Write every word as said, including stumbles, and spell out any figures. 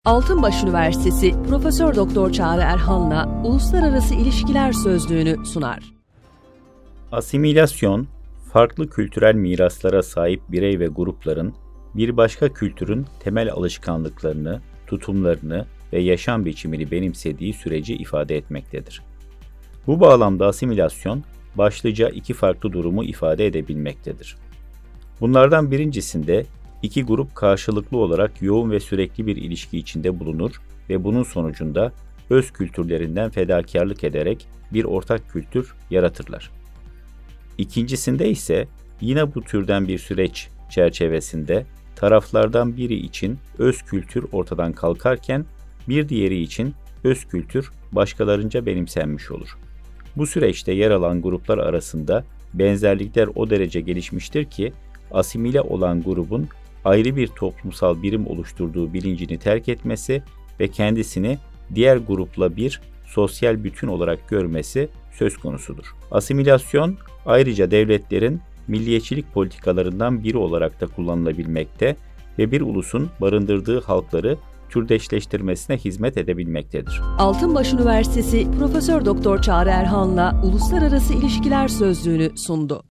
Altınbaş Üniversitesi Profesör Doktor Çağrı Erhan'la Uluslararası İlişkiler Sözlüğünü sunar. Asimilasyon, farklı kültürel miraslara sahip birey ve grupların bir başka kültürün temel alışkanlıklarını, tutumlarını ve yaşam biçimini benimsediği süreci ifade etmektedir. Bu bağlamda asimilasyon, başlıca iki farklı durumu ifade edebilmektedir. Bunlardan birincisinde iki grup karşılıklı olarak yoğun ve sürekli bir ilişki içinde bulunur ve bunun sonucunda öz kültürlerinden fedakarlık ederek bir ortak kültür yaratırlar. İkincisinde ise yine bu türden bir süreç çerçevesinde taraflardan biri için öz kültür ortadan kalkarken bir diğeri için öz kültür başkalarınca benimsenmiş olur. Bu süreçte yer alan gruplar arasında benzerlikler o derece gelişmiştir ki asimile olan grubun ayrı bir toplumsal birim oluşturduğu bilincini terk etmesi ve kendisini diğer grupla bir sosyal bütün olarak görmesi söz konusudur. Asimilasyon ayrıca devletlerin milliyetçilik politikalarından biri olarak da kullanılabilmekte ve bir ulusun barındırdığı halkları türdeşleştirmesine hizmet edebilmektedir. Altınbaş Üniversitesi Profesör Doktor Çağrı Erhan'la Uluslararası İlişkiler Sözlüğünü sundu.